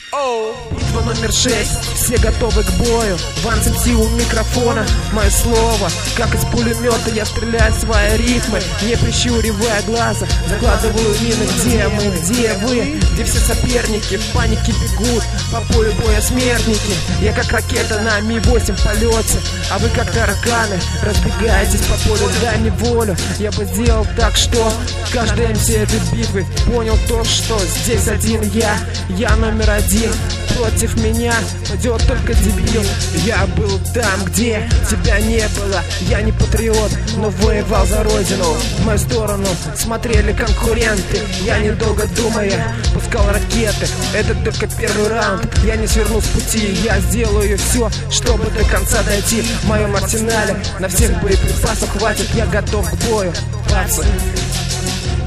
Битва номер 6, все готовы к бою. Ван МС у микрофона, мое слово. Как из пулемета я стреляю свои ритмы, не прищуривая глаза, закладываю мины. Где мы, где вы, где все соперники в панике бегут по полю боя смертники. Я как ракета на Ми-8 в полете, а вы как тараканы разбегаетесь по полю. Дай мне волю, я бы сделал так, что каждый МС этой битвы понял то, что здесь один я номер один. Против меня пойдет только дебил. Я был там, где тебя не было. Я не патриот, но воевал за родину. В мою сторону смотрели конкуренты. Я, недолго думая, пускал ракеты. Это только первый раунд. Я не сверну с пути. Я сделаю все, чтобы до конца дойти. В моем арсенале на всех боеприпасов хватит. Я готов к бою, пацаны.